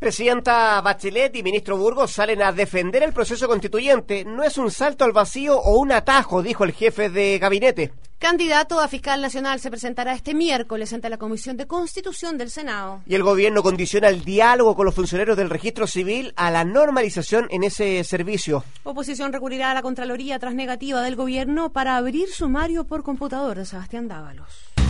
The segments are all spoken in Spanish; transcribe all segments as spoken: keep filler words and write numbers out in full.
Presidenta Bachelet y ministro Burgos salen a defender el proceso constituyente. No es un salto al vacío o un atajo, dijo el jefe de gabinete. Candidato a fiscal nacional se presentará este miércoles ante la Comisión de Constitución del Senado. Y el gobierno condiciona el diálogo con los funcionarios del registro civil a la normalización en ese servicio. Oposición recurrirá a la Contraloría tras negativa del gobierno para abrir sumario por computador de Sebastián Dávalos.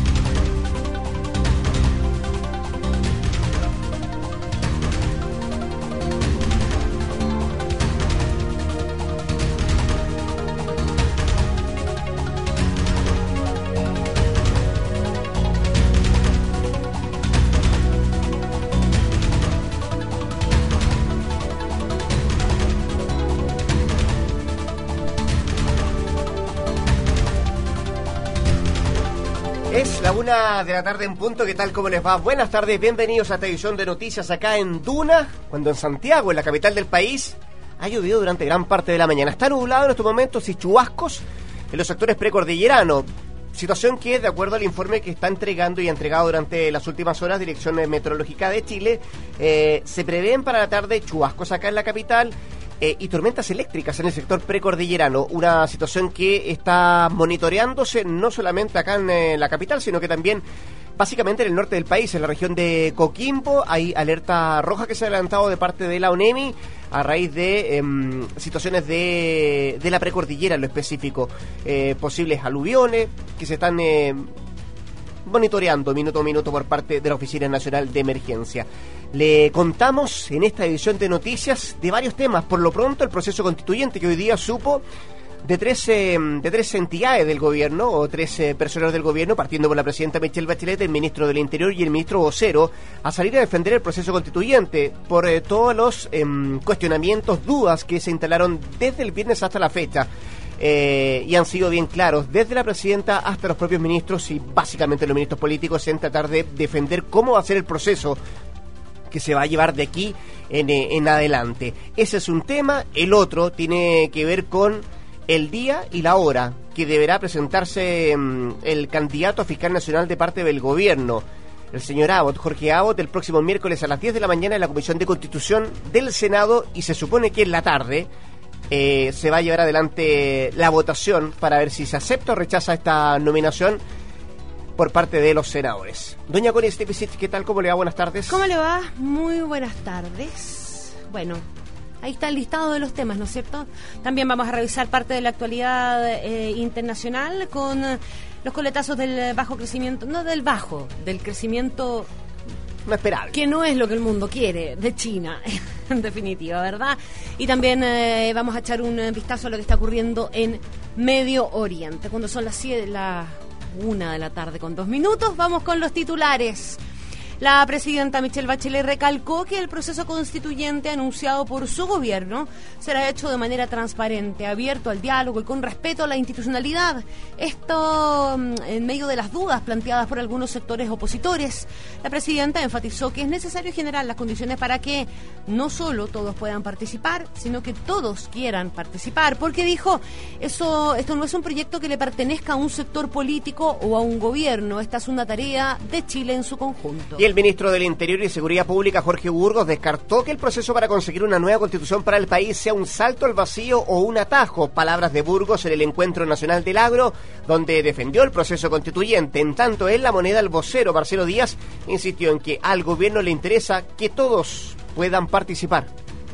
Es la una de la tarde en punto. ¿Qué tal? ¿Cómo les va? Buenas tardes, bienvenidos a esta edición de noticias acá en Duna, cuando en Santiago, en la capital del país, ha llovido durante gran parte de la mañana. Está nublado en estos momentos y chubascos en los sectores precordilleranos. Situación que, de acuerdo al informe que está entregando y ha entregado durante las últimas horas Dirección Meteorológica de Chile, eh, se prevén para la tarde chubascos acá en la capital eh, y tormentas eléctricas en el sector precordillerano. Una situación que está monitoreándose no solamente acá en eh, la capital, sino que también básicamente en el norte del país, en la región de Coquimbo. Hay alerta roja que se ha adelantado de parte de la ONEMI a raíz de eh, situaciones de, de la precordillera en lo específico. Eh, posibles aluviones que se están eh, monitoreando minuto a minuto por parte de la Oficina Nacional de Emergencia. Le contamos en esta edición de noticias de varios temas. Por lo pronto, el proceso constituyente que hoy día supo de tres, eh, de tres entidades del gobierno, o tres eh, personas del gobierno, partiendo por la presidenta Michelle Bachelet, el ministro del Interior y el ministro vocero, a salir a defender el proceso constituyente por eh, todos los eh, cuestionamientos, dudas que se instalaron desde el viernes hasta la fecha. Eh, y han sido bien claros, desde la presidenta hasta los propios ministros y básicamente los ministros políticos, en tratar de defender cómo va a ser el proceso que se va a llevar de aquí en, en adelante. Ese es un tema. El otro tiene que ver con el día y la hora que deberá presentarse um, el candidato a fiscal nacional de parte del gobierno, el señor Abbott, Jorge Abbott, el próximo miércoles a las diez de la mañana en la Comisión de Constitución del Senado, y se supone que en la tarde eh, se va a llevar adelante la votación para ver si se acepta o rechaza esta nominación por parte de los senadores. Doña Connie Stepicic, ¿qué tal? ¿Cómo le va? Buenas tardes. ¿Cómo le va? Muy buenas tardes. Bueno, ahí está el listado de los temas, ¿no es cierto? También vamos a revisar parte de la actualidad eh, internacional con eh, los coletazos del bajo crecimiento, no del bajo, del crecimiento no esperable, que no es lo que el mundo quiere, de China, en definitiva, ¿verdad? Y también eh, vamos a echar un vistazo a lo que está ocurriendo en Medio Oriente. Cuando son las siete, la una de la tarde con dos minutos, vamos con los titulares. La presidenta Michelle Bachelet recalcó que el proceso constituyente anunciado por su gobierno será hecho de manera transparente, abierto al diálogo y con respeto a la institucionalidad. Esto en medio de las dudas planteadas por algunos sectores opositores. La presidenta enfatizó que es necesario generar las condiciones para que no solo todos puedan participar, sino que todos quieran participar, porque dijo, eso, esto no es un proyecto que le pertenezca a un sector político o a un gobierno, esta es una tarea de Chile en su conjunto. Y el ministro del Interior y Seguridad Pública, Jorge Burgos, descartó que el proceso para conseguir una nueva constitución para el país sea un salto al vacío o un atajo. Palabras de Burgos en el Encuentro Nacional del Agro, donde defendió el proceso constituyente. En tanto, en La Moneda, el vocero Marcelo Díaz insistió en que al gobierno le interesa que todos puedan participar.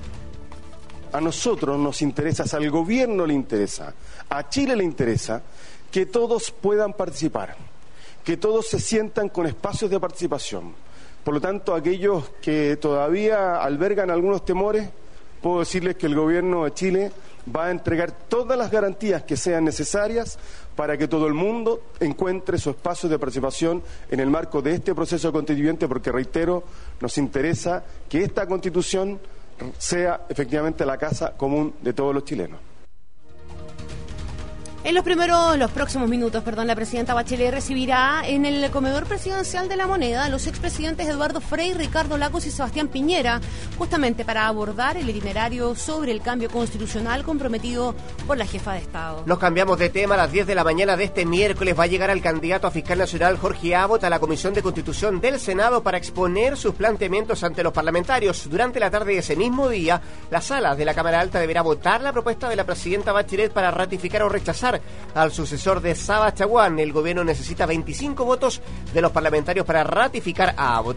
A nosotros nos interesa, al gobierno le interesa, a Chile le interesa que todos puedan participar, que todos se sientan con espacios de participación. Por lo tanto, aquellos que todavía albergan algunos temores, puedo decirles que el gobierno de Chile va a entregar todas las garantías que sean necesarias para que todo el mundo encuentre su espacio de participación en el marco de este proceso constituyente, porque, reitero, nos interesa que esta Constitución sea efectivamente la casa común de todos los chilenos. En los primeros, los próximos minutos, perdón, la presidenta Bachelet recibirá en el comedor presidencial de La Moneda a los expresidentes Eduardo Frei, Ricardo Lagos y Sebastián Piñera, justamente para abordar el itinerario sobre el cambio constitucional comprometido por la jefa de Estado. Nos cambiamos de tema. A las diez de la mañana de este miércoles va a llegar el candidato a fiscal nacional Jorge Abot a la Comisión de Constitución del Senado para exponer sus planteamientos ante los parlamentarios. Durante la tarde de ese mismo día, la sala de la Cámara Alta deberá votar la propuesta de la presidenta Bachelet para ratificar o rechazar al sucesor de Saba Chaguán. El gobierno necesita veinticinco votos de los parlamentarios para ratificar a Abot.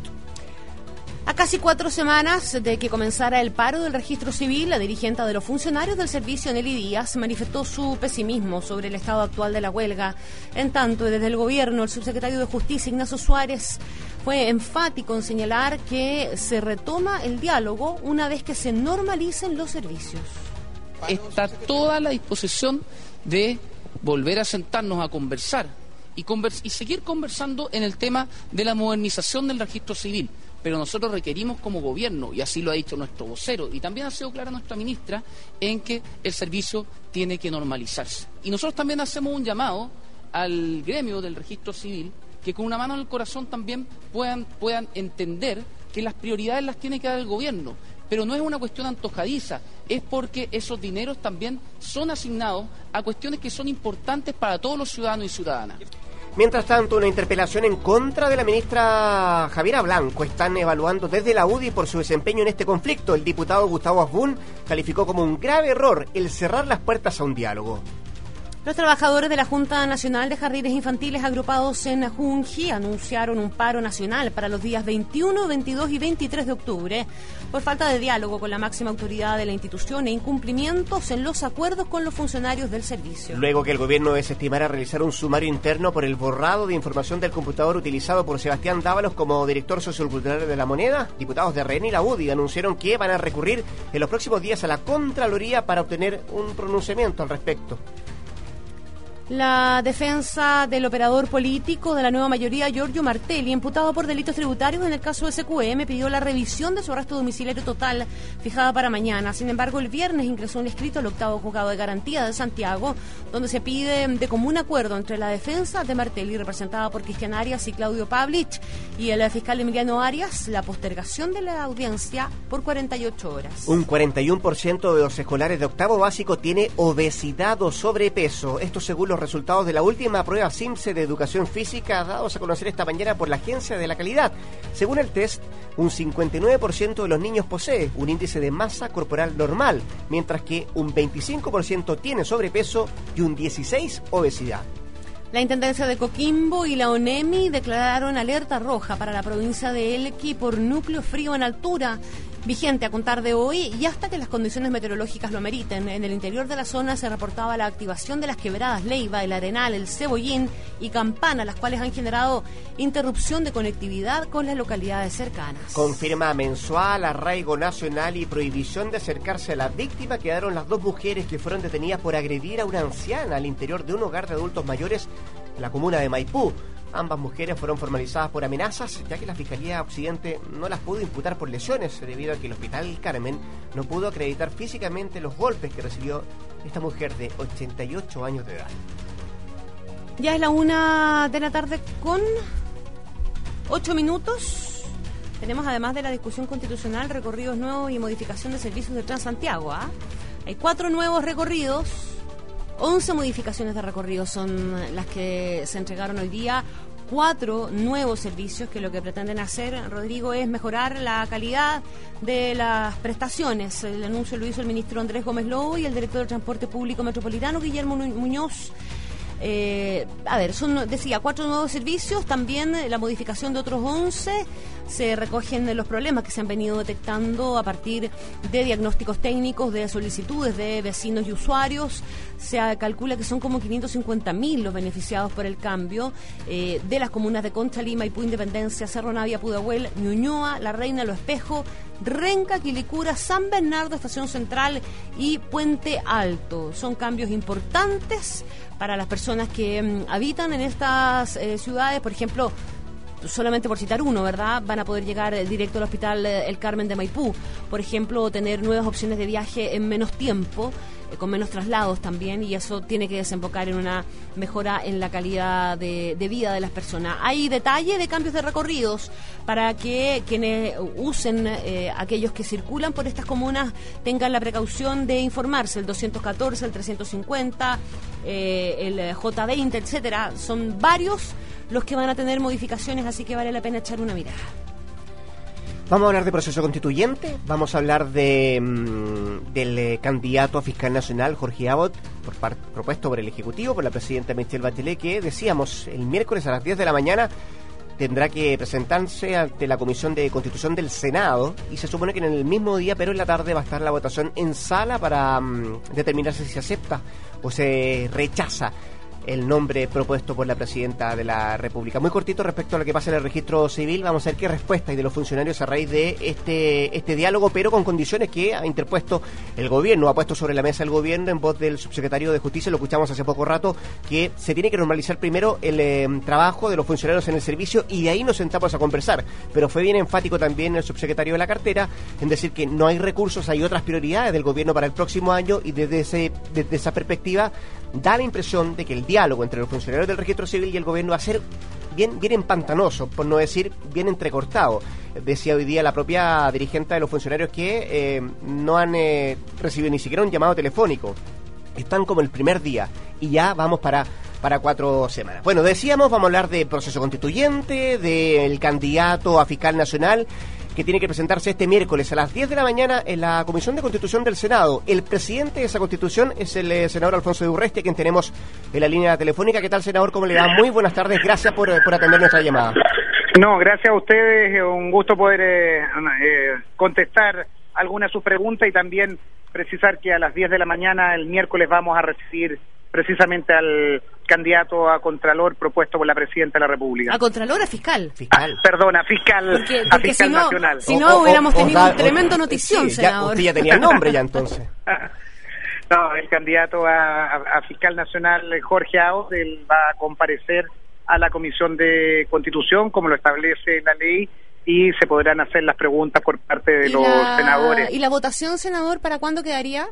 A casi cuatro semanas de que comenzara el paro del registro civil, la dirigente de los funcionarios del servicio, Nelly Díaz, manifestó su pesimismo sobre el estado actual de la huelga. En tanto, desde el gobierno, el subsecretario de Justicia, Ignacio Suárez, fue enfático en señalar que se retoma el diálogo una vez que se normalicen los servicios. Está toda la disposición de volver a sentarnos a conversar y, convers- y seguir conversando en el tema de la modernización del registro civil. Pero nosotros requerimos como gobierno, y así lo ha dicho nuestro vocero, y también ha sido clara nuestra ministra, en que el servicio tiene que normalizarse. Y nosotros también hacemos un llamado al gremio del registro civil, que con una mano en el corazón también puedan, puedan entender que las prioridades las tiene que dar el gobierno. Pero no es una cuestión antojadiza, es porque esos dineros también son asignados a cuestiones que son importantes para todos los ciudadanos y ciudadanas. Mientras tanto, una interpelación en contra de la ministra Javiera Blanco están evaluando desde la U D I por su desempeño en este conflicto. El diputado Gustavo Asbun calificó como un grave error el cerrar las puertas a un diálogo. Los trabajadores de la Junta Nacional de Jardines Infantiles agrupados en Junji anunciaron un paro nacional para los días veintiuno, veintidós y veintitrés de octubre por falta de diálogo con la máxima autoridad de la institución e incumplimientos en los acuerdos con los funcionarios del servicio. Luego que el gobierno desestimara realizar un sumario interno por el borrado de información del computador utilizado por Sebastián Dávalos como director sociocultural de La Moneda, diputados de R E N y la U D I anunciaron que van a recurrir en los próximos días a la Contraloría para obtener un pronunciamiento al respecto. La defensa del operador político de la nueva mayoría, Giorgio Martelli, imputado por delitos tributarios en el caso de S Q M, pidió la revisión de su arresto domiciliario total fijada para mañana. Sin embargo, el viernes ingresó un escrito al octavo juzgado de garantía de Santiago, donde se pide de común acuerdo entre la defensa de Martelli, representada por Cristian Arias y Claudio Pavlich, y el fiscal Emiliano Arias, la postergación de la audiencia por cuarenta y ocho horas. Un cuarenta y uno por ciento de los escolares de octavo básico tiene obesidad o sobrepeso. Esto según los resultados de la última prueba SIMSE de educación física dados a conocer esta mañana por la Agencia de la Calidad. Según el test, un cincuenta y nueve por ciento de los niños posee un índice de masa corporal normal, mientras que un veinticinco por ciento tiene sobrepeso y un dieciséis por ciento obesidad. La Intendencia de Coquimbo y la ONEMI declararon alerta roja para la provincia de Elqui por núcleo frío en altura, vigente a contar de hoy y hasta que las condiciones meteorológicas lo ameriten. En el interior de la zona se reportaba la activación de las quebradas Leiva, el Arenal, el Cebollín y Campana, las cuales han generado interrupción de conectividad con las localidades cercanas. Con firma mensual, arraigo nacional y prohibición de acercarse a la víctima, quedaron las dos mujeres que fueron detenidas por agredir a una anciana al interior de un hogar de adultos mayores en la comuna de Maipú. Ambas mujeres fueron formalizadas por amenazas, ya que la Fiscalía Occidente no las pudo imputar por lesiones, debido a que el Hospital Carmen no pudo acreditar físicamente los golpes que recibió esta mujer de ochenta y ocho años de edad. Ya es la una de la tarde con ocho minutos. Tenemos, además de la discusión constitucional, recorridos nuevos y modificación de servicios de Transantiago. ¿eh? Hay cuatro nuevos recorridos. once modificaciones de recorrido son las que se entregaron hoy día, cuatro nuevos servicios que lo que pretenden hacer, Rodrigo, es mejorar la calidad de las prestaciones. El anuncio lo hizo el ministro Andrés Gómez Lobo y el director de Transporte Público Metropolitano, Guillermo Muñoz. Eh, a ver, son, decía, cuatro nuevos servicios, también la modificación de otros once. Se recogen los problemas que se han venido detectando a partir de diagnósticos técnicos, de solicitudes de vecinos y usuarios. Se calcula que son como quinientos cincuenta mil los beneficiados por el cambio, eh, de las comunas de Conchalí, Maipú, Independencia, Cerro Navia, Pudahuel, Ñuñoa, La Reina, Lo Espejo, Renca, Quilicura, San Bernardo, Estación Central y Puente Alto. Son cambios importantes para las personas que um, habitan en estas eh, ciudades. Por ejemplo, solamente por citar uno, ¿verdad? Van a poder llegar directo al Hospital El Carmen de Maipú, por ejemplo, tener nuevas opciones de viaje en menos tiempo, eh, con menos traslados también, y eso tiene que desembocar en una mejora en la calidad de, de vida de las personas. Hay detalle de cambios de recorridos para que quienes usen, eh, aquellos que circulan por estas comunas, tengan la precaución de informarse. El doscientos catorce, el trescientos cincuenta, eh, el J veinte, etcétera. Son varios los que van a tener modificaciones, así que vale la pena echar una mirada. Vamos a hablar de proceso constituyente, vamos a hablar de mmm, del eh, candidato a fiscal nacional, Jorge Abbott, por part, propuesto por el Ejecutivo, por la presidenta Michelle Bachelet, que decíamos el miércoles a las diez de la mañana tendrá que presentarse ante la Comisión de Constitución del Senado, y se supone que en el mismo día, pero en la tarde, va a estar la votación en sala para mmm, determinarse si se acepta o se rechaza el nombre propuesto por la presidenta de la República. Muy cortito respecto a lo que pasa en el registro civil, vamos a ver qué respuesta hay de los funcionarios a raíz de este este diálogo, pero con condiciones que ha interpuesto el gobierno, ha puesto sobre la mesa el gobierno en voz del subsecretario de Justicia, lo escuchamos hace poco rato, que se tiene que normalizar primero el eh, trabajo de los funcionarios en el servicio, y de ahí nos sentamos a conversar. Pero fue bien enfático también el subsecretario de la cartera en decir que no hay recursos, hay otras prioridades del gobierno para el próximo año, y desde ese desde esa perspectiva da la impresión de que el diálogo entre los funcionarios del registro civil y el gobierno va a ser bien, bien empantanoso, por no decir bien entrecortado. Decía hoy día la propia dirigente de los funcionarios que eh, no han eh, recibido ni siquiera un llamado telefónico. Están como el primer día y ya vamos para, para cuatro semanas. Bueno, decíamos, vamos a hablar de proceso constituyente, del candidato a fiscal nacional, que tiene que presentarse este miércoles a las diez de la mañana en la Comisión de Constitución del Senado. El presidente de esa constitución es el eh, senador Alfonso de Urresti, a quien tenemos en la línea telefónica. ¿Qué tal, senador? ¿Cómo le va? Muy buenas tardes, gracias por, por atender nuestra llamada. No, gracias a ustedes, un gusto poder eh, eh, contestar algunas de sus preguntas, y también precisar que a las diez de la mañana el miércoles vamos a recibir precisamente al candidato a Contralor propuesto por la Presidenta de la República. ¿A Contralor o a Fiscal? Fiscal. Ah, perdona, Fiscal, porque, porque a Fiscal si no, Nacional. Si no, o, hubiéramos o, tenido o, un tremendo o, notición, sí, senador. Ya, usted ya tenía el nombre ya entonces. No, el candidato a, a, a Fiscal Nacional, Jorge Abbott, él va a comparecer a la Comisión de Constitución, como lo establece la ley, y se podrán hacer las preguntas por parte de los la, senadores. ¿Y la votación, senador, para cuándo quedaría?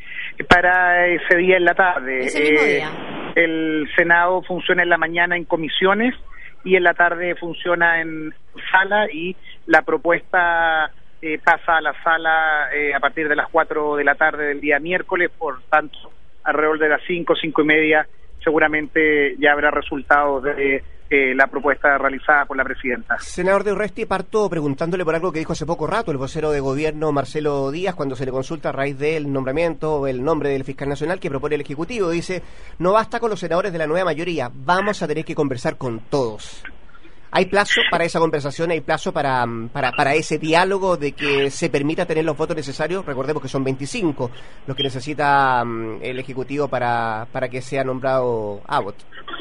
Para ese día en la tarde. Ese mismo eh, día. El Senado funciona en la mañana en comisiones y en la tarde funciona en sala, y la propuesta eh, pasa a la sala eh, a partir de las cuatro de la tarde del día miércoles. Por tanto, alrededor de las cinco, cinco y media seguramente ya habrá resultados de eh, la propuesta realizada por la presidenta. Senador de Urresti, parto preguntándole por algo que dijo hace poco rato el vocero de gobierno Marcelo Díaz cuando se le consulta a raíz del nombramiento o el nombre del fiscal nacional que propone el Ejecutivo. Dice, no basta con los senadores de la nueva mayoría, vamos a tener que conversar con todos. ¿Hay plazo para esa conversación? ¿Hay plazo para, para, para ese diálogo de que se permita tener los votos necesarios? Recordemos que son veinticinco los que necesita um, el Ejecutivo para, para que sea nombrado Abbott.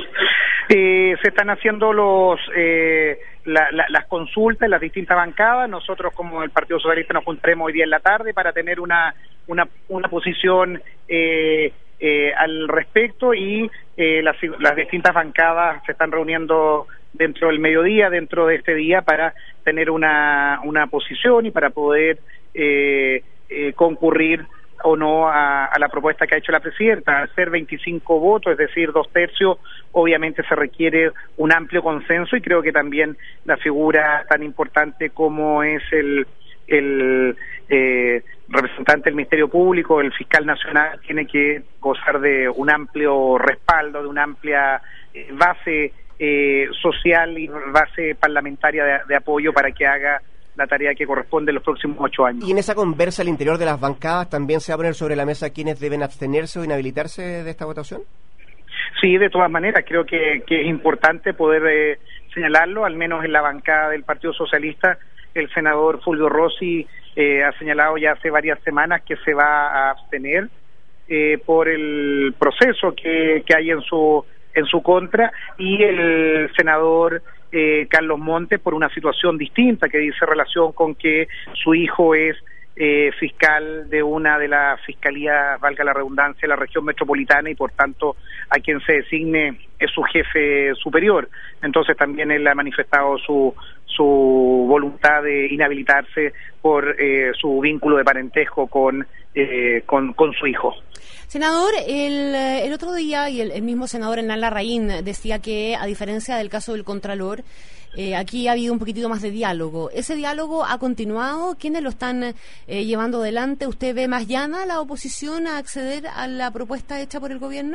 Eh, se están haciendo los eh, la, la, las consultas en las distintas bancadas. Nosotros, como el Partido Socialista, nos juntaremos hoy día en la tarde para tener una una, una posición eh, eh, al respecto, y eh, las, las distintas bancadas se están reuniendo dentro del mediodía, dentro de este día, para tener una, una posición y para poder eh, eh, concurrir o no a, a la propuesta que ha hecho la presidenta. Al ser veinticinco votos, es decir, dos tercios, obviamente se requiere un amplio consenso, y creo que también la figura tan importante como es el, el eh, representante del Ministerio Público, el fiscal nacional, tiene que gozar de un amplio respaldo, de una amplia eh, base eh, social y base parlamentaria de, de apoyo para que haga la tarea que corresponde en los próximos ocho años. Y en esa conversa al interior de las bancadas también se va a poner sobre la mesa quiénes deben abstenerse o inhabilitarse de esta votación. Sí, de todas maneras, creo que, que es importante poder eh, señalarlo, al menos en la bancada del Partido Socialista. El senador Fulvio Rossi eh, ha señalado ya hace varias semanas que se va a abstener eh, por el proceso que, que hay en su en su contra, y el senador eh, Carlos Montes por una situación distinta que dice relación con que su hijo es eh, fiscal de una de las fiscalías, valga la redundancia, de la región metropolitana, y por tanto a quien se designe es su jefe superior. Entonces también él ha manifestado su su voluntad de inhabilitarse por eh, su vínculo de parentesco con, eh, con con su hijo. Senador, el, el otro día, y el, el mismo senador Hernán Larraín decía que, a diferencia del caso del Contralor, eh, aquí ha habido un poquitito más de diálogo. ¿Ese diálogo ha continuado? ¿Quiénes lo están eh, llevando adelante? ¿Usted ve más llana la oposición a acceder a la propuesta hecha por el gobierno?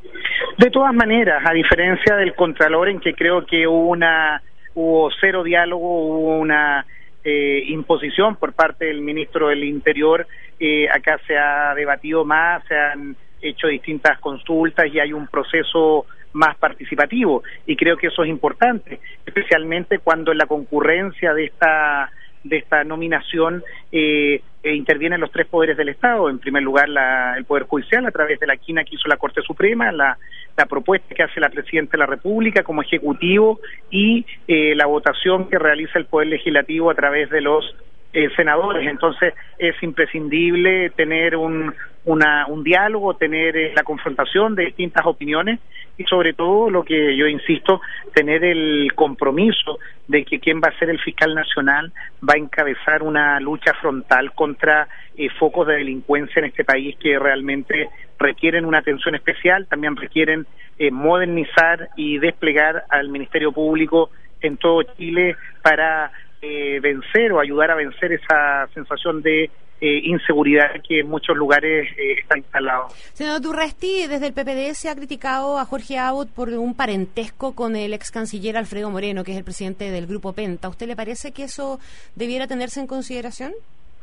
De todas maneras, a diferencia del Contralor, en que creo que hubo una hubo cero diálogo, hubo una eh, imposición por parte del ministro del Interior, eh, acá se ha debatido más, se han hecho distintas consultas y hay un proceso más participativo, y creo que eso es importante, especialmente cuando en la concurrencia de esta de esta nominación eh, eh, intervienen los tres poderes del Estado. En primer lugar, la, el Poder Judicial, a través de la quina que hizo la Corte Suprema, la, la propuesta que hace la Presidenta de la República como Ejecutivo, y eh, la votación que realiza el Poder Legislativo a través de los eh, senadores. Entonces es imprescindible tener un, una, un diálogo, tener eh, la confrontación de distintas opiniones, y sobre todo, lo que yo insisto, tener el compromiso de que quien va a ser el fiscal nacional va a encabezar una lucha frontal contra eh, focos de delincuencia en este país que realmente requieren una atención especial, también requieren eh, modernizar y desplegar al Ministerio Público en todo Chile para eh, vencer o ayudar a vencer esa sensación de Eh, inseguridad que en muchos lugares eh, está instalado. Senador Durresti, desde el P P D se ha criticado a Jorge Abbott por un parentesco con el ex canciller Alfredo Moreno, que es el presidente del Grupo Penta. ¿A usted le parece que eso debiera tenerse en consideración?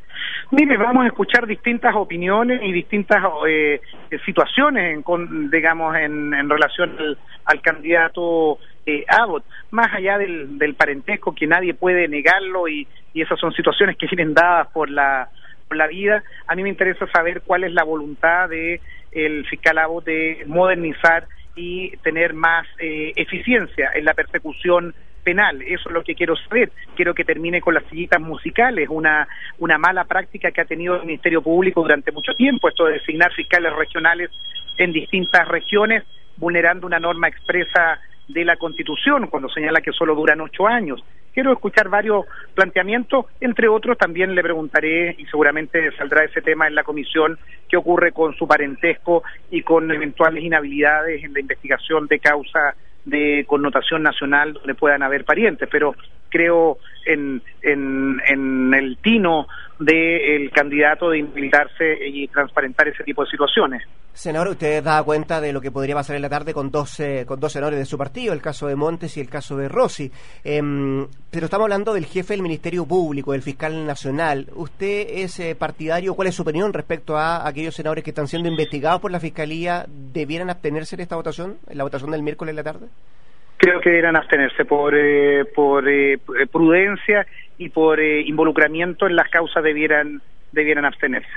Mire, vamos a escuchar distintas opiniones y distintas eh, situaciones, en, con, digamos, en, en relación al, al candidato eh, Abbott, más allá del, del parentesco, que nadie puede negarlo, y, y esas son situaciones que vienen dadas por la por la vida. A mí me interesa saber cuál es la voluntad de el fiscal Abbott de modernizar y tener más eh, eficiencia en la persecución penal. Eso es lo que quiero saber. Quiero que termine con las sillitas musicales, una una mala práctica que ha tenido el Ministerio Público durante mucho tiempo, esto de designar fiscales regionales en distintas regiones, vulnerando una norma expresa de la Constitución, cuando señala que solo duran ocho años. Quiero escuchar varios planteamientos, entre otros también le preguntaré, y seguramente saldrá ese tema en la comisión, qué ocurre con su parentesco y con eventuales inhabilidades en la investigación de causa de connotación nacional donde puedan haber parientes, pero creo en, en, en el tino del candidato de inhabilitarse y transparentar ese tipo de situaciones. Senador, usted da cuenta de lo que podría pasar en la tarde con dos, eh, con dos senadores de su partido, el caso de Montes y el caso de Rossi. Eh, pero estamos hablando del jefe del Ministerio Público, del fiscal nacional. ¿Usted es eh, partidario? ¿Cuál es su opinión respecto a aquellos senadores que están siendo investigados por la Fiscalía? ¿Debieran abstenerse en esta votación, en la votación del miércoles en la tarde? Creo que deberán abstenerse por, eh, por eh, prudencia y por eh, involucramiento en las causas, debieran, debieran abstenerse.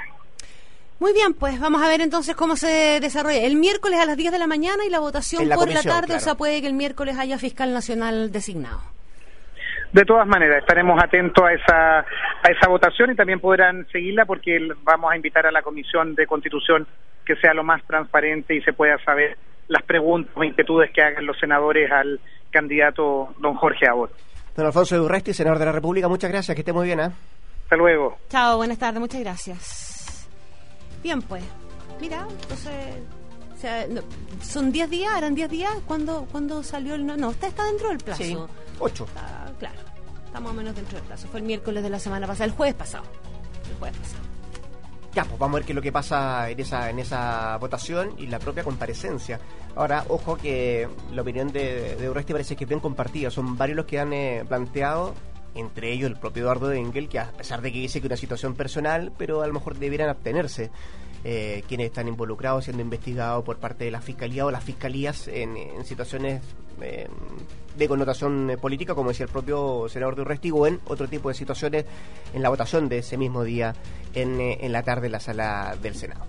Muy bien, pues vamos a ver entonces cómo se desarrolla. El miércoles a las diez de la mañana y la votación la por comisión, la tarde, claro. O sea, puede que el miércoles haya fiscal nacional designado. De todas maneras, estaremos atentos a esa a esa votación y también podrán seguirla, porque vamos a invitar a la Comisión de Constitución que sea lo más transparente y se pueda saber las preguntas o inquietudes que hagan los senadores al candidato don Jorge Abbott. Don Alfonso Durresti, senador de la República, muchas gracias, que esté muy bien. ¿eh? Hasta luego. Chao, buenas tardes, muchas gracias. Bien, pues, mira, entonces, o sea, no, son diez días, eran diez días, ¿cuándo, ¿cuándo salió el...? No, no, está, está dentro del plazo. Sí, ocho. Está, claro, está más o menos dentro del plazo. Fue el miércoles de la semana pasada, el jueves pasado. El jueves pasado. Ya, pues vamos a ver qué es lo que pasa en esa en esa votación y la propia comparecencia. Ahora, ojo que la opinión de, de Durresti parece que es bien compartida. Son varios los que han eh, planteado, entre ellos el propio Eduardo Engel, que a pesar de que dice que una situación personal, pero a lo mejor debieran abstenerse eh, quienes están involucrados siendo investigados por parte de la Fiscalía o las Fiscalías en, en situaciones eh, de connotación política, como decía el propio senador Durresti, o en otro tipo de situaciones en la votación de ese mismo día en, eh, en la tarde en la sala del Senado.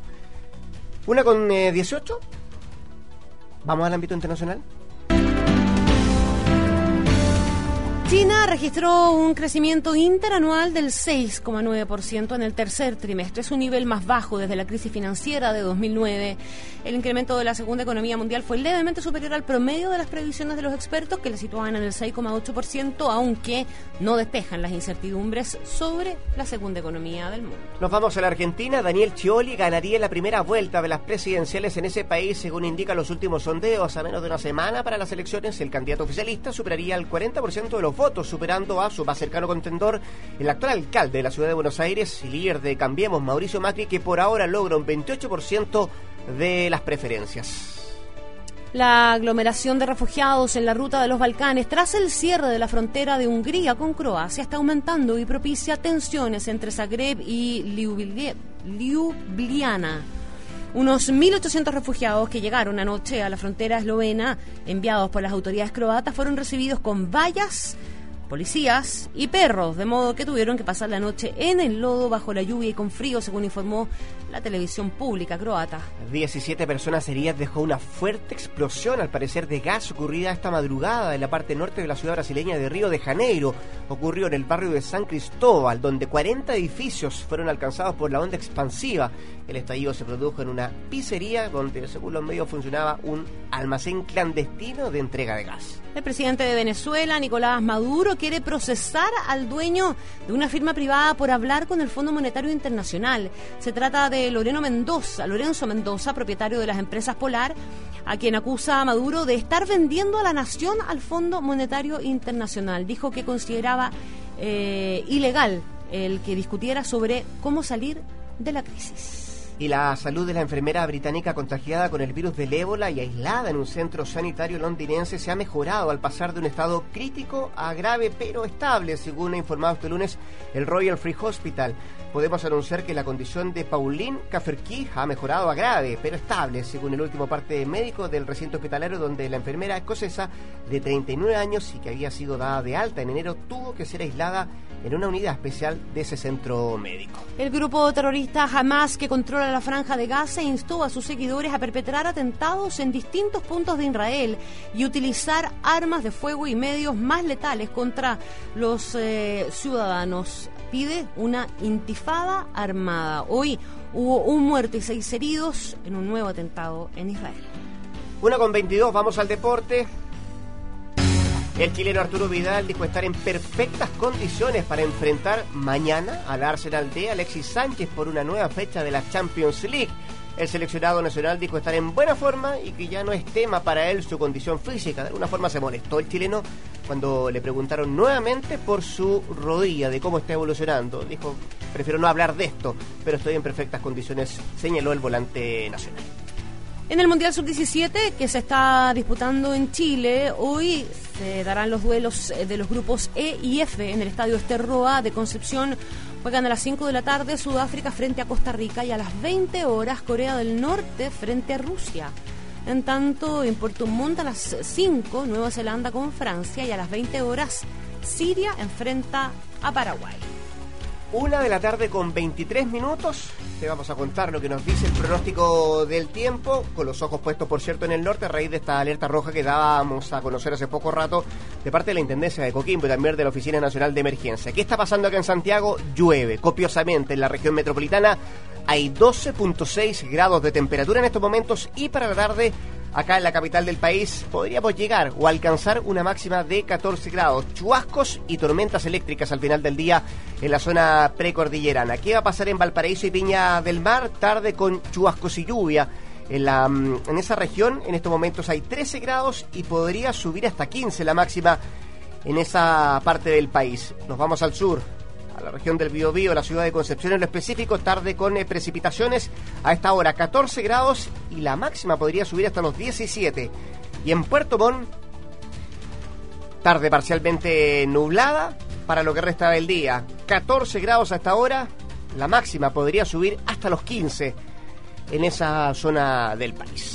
Una con eh, dieciocho. Vamos al ámbito internacional. China registró un crecimiento interanual del seis coma nueve por ciento en el tercer trimestre. Es un nivel más bajo desde la crisis financiera de dos mil nueve. El incremento de la segunda economía mundial fue levemente superior al promedio de las previsiones de los expertos, que le situaban en el seis coma ocho por ciento, aunque no despejan las incertidumbres sobre la segunda economía del mundo. Nos vamos a la Argentina. Daniel Scioli ganaría la primera vuelta de las presidenciales en ese país, según indican los últimos sondeos. A menos de una semana para las elecciones, el candidato oficialista superaría el cuarenta por ciento de los votos, superando a su más cercano contendor, el actual alcalde de la ciudad de Buenos Aires y líder de Cambiemos, Mauricio Macri, que por ahora logra un veintiocho por ciento de las preferencias. La aglomeración de refugiados en la ruta de los Balcanes tras el cierre de la frontera de Hungría con Croacia está aumentando y propicia tensiones entre Zagreb y Ljubljana. Unos mil ochocientos refugiados que llegaron anoche a la frontera eslovena, enviados por las autoridades croatas, fueron recibidos con vallas, policías y perros, de modo que tuvieron que pasar la noche en el lodo, bajo la lluvia y con frío, según informó la televisión pública croata. diecisiete personas heridas dejó una fuerte explosión, al parecer de gas, ocurrida esta madrugada en la parte norte de la ciudad brasileña de Río de Janeiro. Ocurrió en el barrio de San Cristóbal, donde cuarenta edificios fueron alcanzados por la onda expansiva. El estallido se produjo en una pizzería donde, según los medios, funcionaba un almacén clandestino de entrega de gas. El presidente de Venezuela, Nicolás Maduro, quiere procesar al dueño de una firma privada por hablar con el Fondo Monetario Internacional. Se trata de Loreno Mendoza, Lorenzo Mendoza, propietario de las empresas Polar, a quien acusa a Maduro de estar vendiendo a la nación al Fondo Monetario Internacional. Dijo que consideraba eh, ilegal el que discutiera sobre cómo salir de la crisis. Y la salud de la enfermera británica contagiada con el virus del ébola y aislada en un centro sanitario londinense se ha mejorado al pasar de un estado crítico a grave pero estable, según ha informado este lunes el Royal Free Hospital. Podemos anunciar que la condición de Pauline Cafferkey ha mejorado a grave pero estable, según el último parte médico del recinto hospitalario, donde la enfermera escocesa de treinta y nueve años y que había sido dada de alta en enero tuvo que ser aislada en una unidad especial de ese centro médico. El grupo terrorista Hamas, que controla la Franja de Gaza, instó a sus seguidores a perpetrar atentados en distintos puntos de Israel y utilizar armas de fuego y medios más letales contra los eh, ciudadanos. Pide una intifada armada. Hoy hubo un muerto y seis heridos en un nuevo atentado en Israel. Una con veintidós, vamos al deporte. El chileno Arturo Vidal dijo estar en perfectas condiciones para enfrentar mañana al Arsenal de Alexis Sánchez por una nueva fecha de la Champions League. El seleccionado nacional dijo estar en buena forma y que ya no es tema para él su condición física. De alguna forma se molestó el chileno cuando le preguntaron nuevamente por su rodilla, de cómo está evolucionando. Dijo, prefiero no hablar de esto, pero estoy en perfectas condiciones, señaló el volante nacional. En el Mundial sub diecisiete, que se está disputando en Chile, hoy se darán los duelos de los grupos E y F en el estadio Esterroa de Concepción. Juegan a las cinco de la tarde Sudáfrica frente a Costa Rica y a las veinte horas Corea del Norte frente a Rusia. En tanto, en Puerto Montt a las cinco Nueva Zelanda con Francia y a las veinte horas Siria enfrenta a Paraguay. Una de la tarde con veintitrés minutos. Te vamos a contar lo que nos dice el pronóstico del tiempo, con los ojos puestos, por cierto, en el norte, a raíz de esta alerta roja que dábamos a conocer hace poco rato de parte de la Intendencia de Coquimbo y también de la Oficina Nacional de Emergencia. ¿Qué está pasando acá en Santiago? Llueve copiosamente en la región metropolitana. Hay doce punto seis grados de temperatura en estos momentos y para la tarde, acá en la capital del país, podríamos llegar o alcanzar una máxima de catorce grados. Chubascos y tormentas eléctricas al final del día en la zona precordillerana. ¿Qué va a pasar en Valparaíso y Viña del Mar? Tarde con chubascos y lluvia. En, la, en esa región en estos momentos hay trece grados y podría subir hasta quince la máxima en esa parte del país. Nos vamos al sur, a la región del Biobío, la ciudad de Concepción en lo específico, tarde con eh, precipitaciones, a esta hora catorce grados y la máxima podría subir hasta los diecisiete. Y en Puerto Montt, tarde parcialmente nublada para lo que resta del día, catorce grados a esta hora, la máxima podría subir hasta los quince en esa zona del país.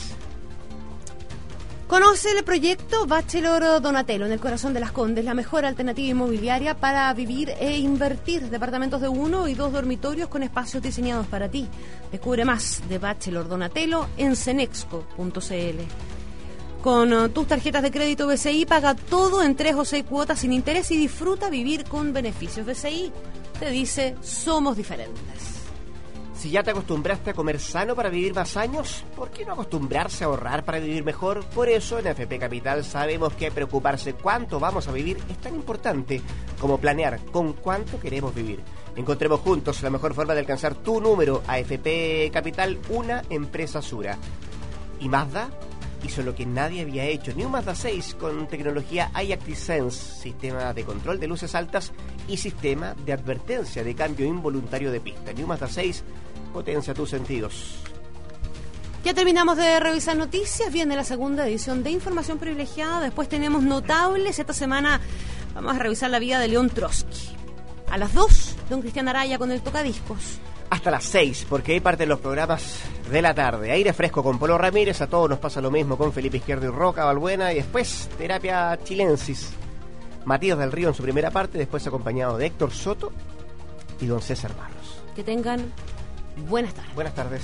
Conoce el proyecto Bachelor Donatello en el corazón de Las Condes, la mejor alternativa inmobiliaria para vivir e invertir. Departamentos de uno y dos dormitorios con espacios diseñados para ti. Descubre más de Bachelor Donatello en cenexco punto cl. Con uh, tus tarjetas de crédito B C I, paga todo en tres o seis cuotas sin interés y disfruta vivir con beneficios. B C I te dice, somos diferentes. Si ya te acostumbraste a comer sano para vivir más años, ¿por qué no acostumbrarse a ahorrar para vivir mejor? Por eso en A F P Capital sabemos que preocuparse cuánto vamos a vivir es tan importante como planear con cuánto queremos vivir. Encontremos juntos la mejor forma de alcanzar tu número. A F P Capital, una empresa Sura. ¿Y Mazda? Hizo lo que nadie había hecho. New Mazda seis con tecnología iActiveSense, sistema de control de luces altas y sistema de advertencia de cambio involuntario de pista. New Mazda seis potencia tus sentidos. Ya terminamos de revisar noticias. Viene la segunda edición de Información Privilegiada. Después tenemos notables. Esta semana vamos a revisar la vida de León Trotsky. A las dos, don Cristian Araya con el tocadiscos. Hasta las seis, porque ahí parten los programas de la tarde. Aire fresco con Polo Ramírez, a todos nos pasa lo mismo con Felipe Izquierdo y Roca Balbuena, y después Terapia Chilensis. Matías del Río en su primera parte, después acompañado de Héctor Soto y don César Barros. Que tengan buenas tardes. Buenas tardes.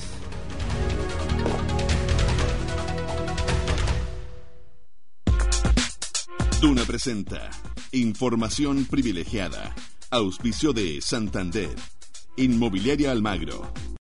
Duna presenta Información Privilegiada. Auspicio de Santander. Inmobiliaria Almagro.